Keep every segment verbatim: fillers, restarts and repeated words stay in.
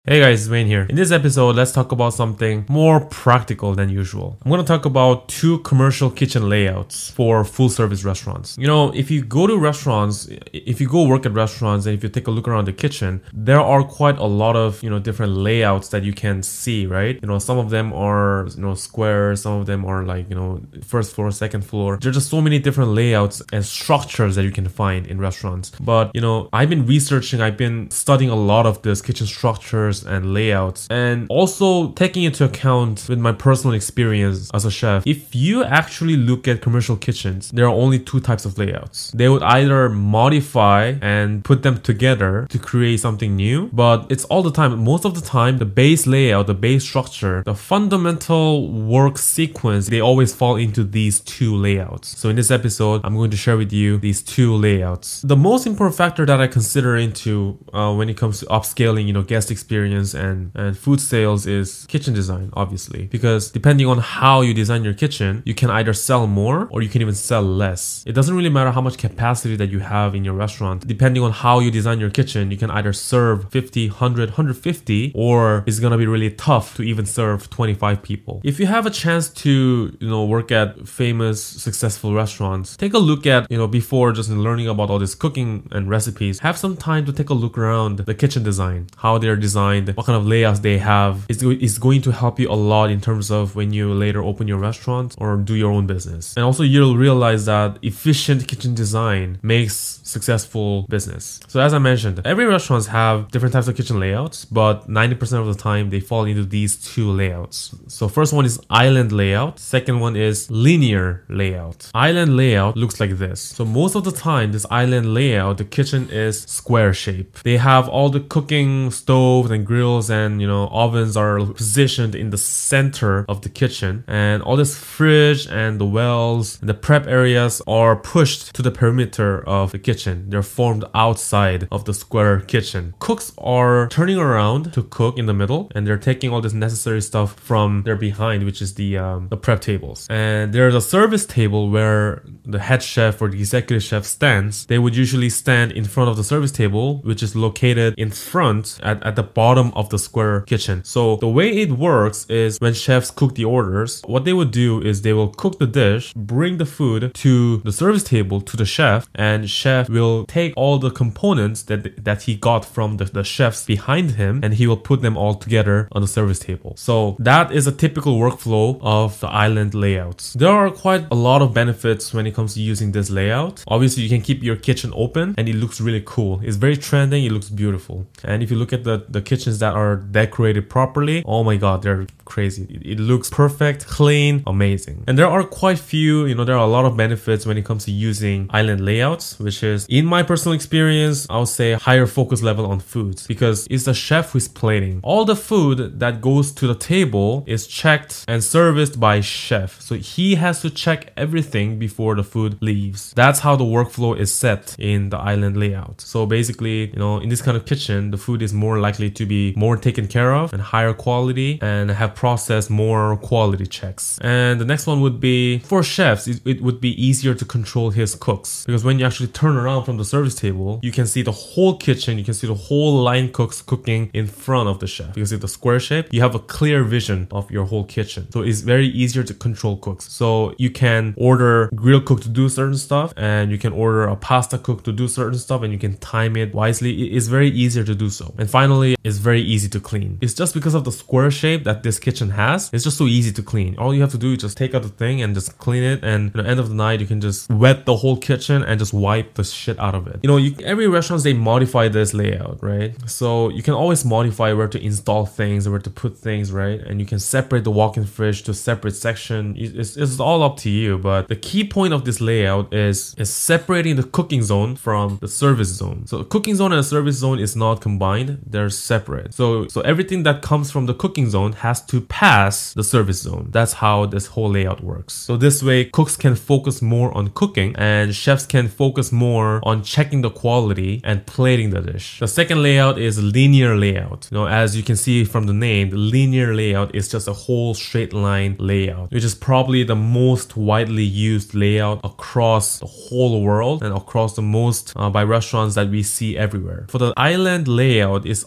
Hey guys, it's Wayne here. In this episode, let's talk about something more practical than usual. I'm going to talk about two commercial kitchen layouts for full service restaurants. You know, if you go to restaurants, if you go work at restaurants and if you take a look around the kitchen, there are quite a lot of, you know, different layouts that you can see, right? You know, some of them are, you know, squares, some of them are like, you know, first floor, second floor. There's just so many different layouts and structures that you can find in restaurants. But, you know, I've been researching, I've been studying a lot of this kitchen structures and layouts, and also taking into account with my personal experience as a chef. If you actually look at commercial kitchens, there are only two types of layouts. They would either modify and put them together to create something new, but it's all the time, most of the time, the base layout, the base structure, the fundamental work sequence, they always fall into these two layouts. So in this episode, I'm going to share with you these two layouts. The most important factor that I consider into uh, when it comes to upscaling, you know, guest experience and, and food sales is kitchen design, obviously, because depending on how you design your kitchen, you can either sell more or you can even sell less. It doesn't really matter how much capacity that you have in your restaurant. Depending on how you design your kitchen, you can either serve fifty, one hundred, one hundred fifty, or it's gonna be really tough to even serve twenty-five people. If you have a chance to, you know, work at famous, successful restaurants, take a look at, you know, before just learning about all this cooking and recipes, have some time to take a look around the kitchen design, how they're designed, what kind of layouts they have. It's, it's going to help you a lot in terms of when you later open your restaurant or do your own business. And also you'll realize that efficient kitchen design makes successful business. So as I mentioned, every restaurants have different types of kitchen layouts, but ninety percent of the time they fall into these two layouts. So first one is island layout. Second one is linear layout. Island layout looks like this. So most of the time, this island layout, the kitchen is square shape. They have all the cooking stoves and grills and, you know, ovens are positioned in the center of the kitchen, and all this fridge and the wells and the prep areas are pushed to the perimeter of the kitchen. They're formed outside of the square kitchen. Cooks are turning around to cook in the middle, and they're taking all this necessary stuff from their behind, which is the um, the prep tables. And there's a service table where the head chef or the executive chef stands. They would usually stand in front of the service table, which is located in front at, at the bottom of the square kitchen. So the way it works is when chefs cook the orders, what they would do is they will cook the dish, bring the food to the service table to the chef, and chef will take all the components that that he got from the, the chefs behind him, and he will put them all together on the service table. So that is a typical workflow of the island layouts. There are quite a lot of benefits when it comes to using this layout. Obviously, you can keep your kitchen open and it looks really cool. It's very trending, it looks beautiful. And if you look at the, the kitchens that are decorated properly, oh my god, they're crazy. It, it looks perfect, clean, amazing. And there are quite few, you know, there are a lot of benefits when it comes to using island layouts, which is, in my personal experience, I would say higher focus level on foods, because it's the chef who's plating. All the food that goes to the table is checked and serviced by chef. So he has to check everything before the food leaves. That's how the workflow is set in the island layout. So basically, you know, in this kind of kitchen, the food is more likely to be more taken care of and higher quality and have processed more quality checks. And the next one would be for chefs, it, it would be easier to control his cooks, because when you actually turn around from the service table, you can see the whole kitchen, you can see the whole line cooks cooking in front of the chef. Because it's the square shape, you have a clear vision of your whole kitchen. So it's very easier to control cooks. So you can order grill cook to do certain stuff, and you can order a pasta cook to do certain stuff, and you can time it wisely. It's very easier to do so. And finally, it's very easy to clean. It's just because of the square shape that this kitchen has, it's just so easy to clean. All you have to do is just take out the thing and just clean it, and at the end of the night you can just wet the whole kitchen and just wipe the shit out of it. You know, you, every restaurant, they modify this layout, right? So you can always modify where to install things or where to put things, right? And you can separate the walk-in fridge to a separate section. It's, it's all up to you, but the key point of this layout is, is separating the cooking zone from the service zone. So the cooking zone and the service zone is not combined, they're separate. So, so everything that comes from the cooking zone has to pass the service zone. That's how this whole layout works. So this way, cooks can focus more on cooking and chefs can focus more on checking the quality and plating the dish. The second layout is linear layout. You know, as you can see from the name, the linear layout is just a whole straight line layout, which is probably the most widely used layout across the whole world and across the most uh, by restaurants that we see everywhere. For the island layout, is often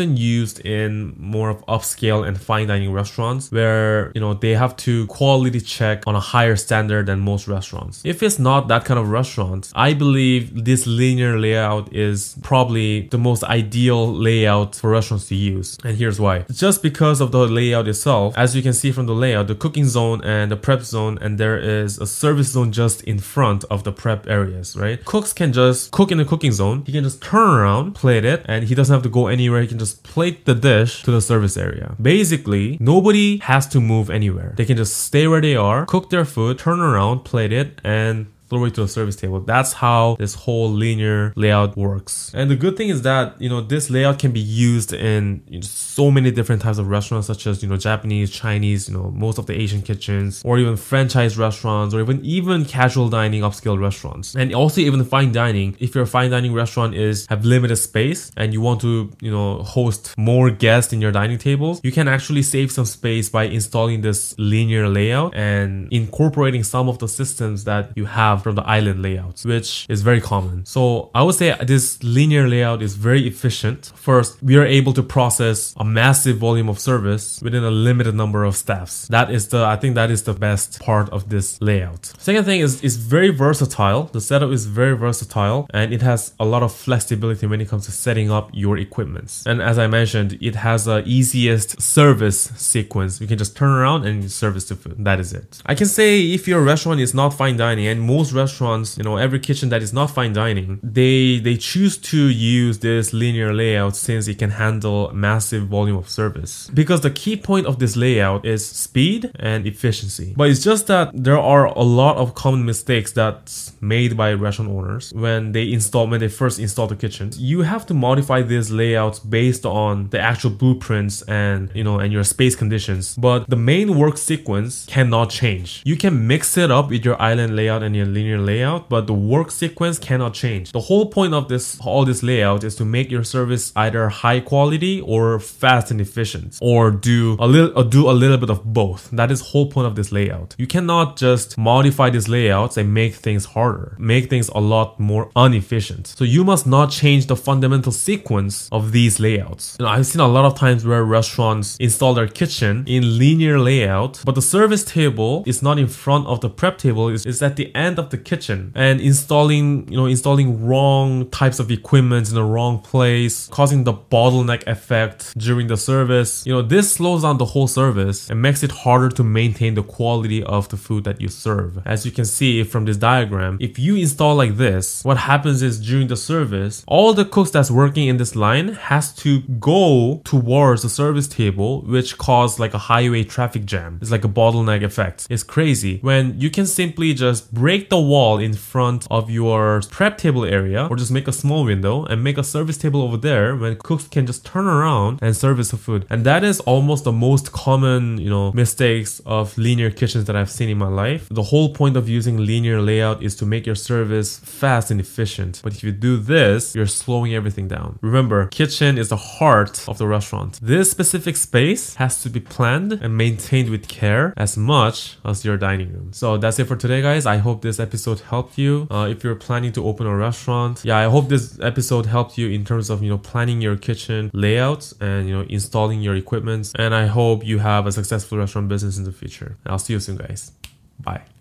often used in more of upscale and fine dining restaurants where, you know, they have to quality check on a higher standard than most restaurants. If it's not that kind of restaurant, I believe this linear layout is probably the most ideal layout for restaurants to use. And here's why. Just because of the layout itself, as you can see from the layout, the cooking zone and the prep zone, and there is a service zone just in front of the prep areas, right? Cooks can just cook in the cooking zone. He can just turn around, plate it, and he doesn't have to go anywhere. He can just plate the dish to the service area. Basically, nobody has to move anywhere. They can just stay where they are, cook their food, turn around, plate it, and throw it to a service table. That's how this whole linear layout works. And the good thing is that, you know, this layout can be used in you know, so many different types of restaurants, such as, you know, Japanese, Chinese, you know, most of the Asian kitchens, or even franchise restaurants, or even even casual dining, upscale restaurants. And also even fine dining. If your fine dining restaurant is have limited space and you want to, you know, host more guests in your dining tables, you can actually save some space by installing this linear layout and incorporating some of the systems that you have from the island layouts, which is very common. So I would say this linear layout is very efficient. First, we are able to process a massive volume of service within a limited number of staffs. That is the, I think that is the best part of this layout. Second thing is, it's very versatile. The setup is very versatile and it has a lot of flexibility when it comes to setting up your equipments. And as I mentioned, it has the easiest service sequence. You can just turn around and service the food. That is it. I can say if your restaurant is not fine dining, and most restaurants, you know, every kitchen that is not fine dining, they they choose to use this linear layout since it can handle massive volume of service. Because the key point of this layout is speed and efficiency. But it's just that there are a lot of common mistakes that's made by restaurant owners when they install, when they first install the kitchen. You have to modify these layouts based on the actual blueprints and, you know, and your space conditions. But the main work sequence cannot change. You can mix it up with your island layout and your linear layout, but the work sequence cannot change. The whole point of this all this layout is to make your service either high quality or fast and efficient, or do a little or do a little bit of both. That is whole point of this layout. You cannot just modify these layouts and make things harder, make things a lot more inefficient. So you must not change the fundamental sequence of these layouts. You know, I've seen a lot of times where restaurants install their kitchen in linear layout, but the service table is not in front of the prep table, is is at the end of the kitchen, and installing, you know, installing wrong types of equipment in the wrong place, causing the bottleneck effect during the service. You know, this slows down the whole service and makes it harder to maintain the quality of the food that you serve. As you can see from this diagram, if you install like this, what happens is during the service, all the cooks that's working in this line has to go towards the service table, which causes like a highway traffic jam. It's like a bottleneck effect. It's crazy when you can simply just break the wall in front of your prep table area, or just make a small window and make a service table over there when cooks can just turn around and service the food. And that is almost the most common, you know, mistakes of linear kitchens that I've seen in my life. The whole point of using linear layout is to make your service fast and efficient. But if you do this, you're slowing everything down. Remember, kitchen is the heart of the restaurant. This specific space has to be planned and maintained with care as much as your dining room. So that's it for today, guys. I hope this episode helped you. Uh, if you're planning to open a restaurant, yeah, I hope this episode helped you in terms of, you know, planning your kitchen layouts and, you know, installing your equipment. And I hope you have a successful restaurant business in the future. I'll see you soon, guys. Bye.